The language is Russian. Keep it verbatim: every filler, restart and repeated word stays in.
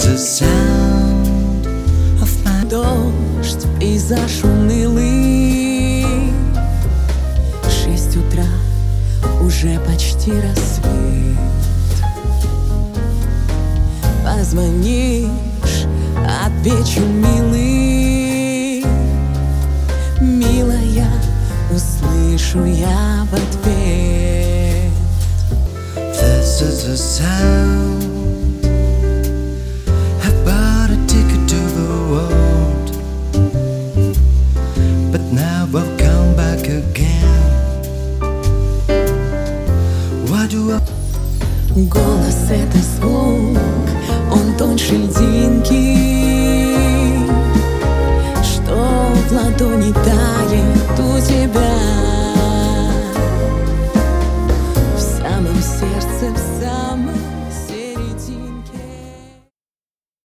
the sound of my... Дождь, пейзаж унылый. Шесть утра, уже почти рассвет. Позвонишь, отвечу, милый. Милая, услышу я в ответ. This is the sound. I bought a ticket to the world, but now I'll come back again. Why do I... Голос — это звук, он тоньше льдинки, что в ладони тает у тебя. В самом сердце, в самом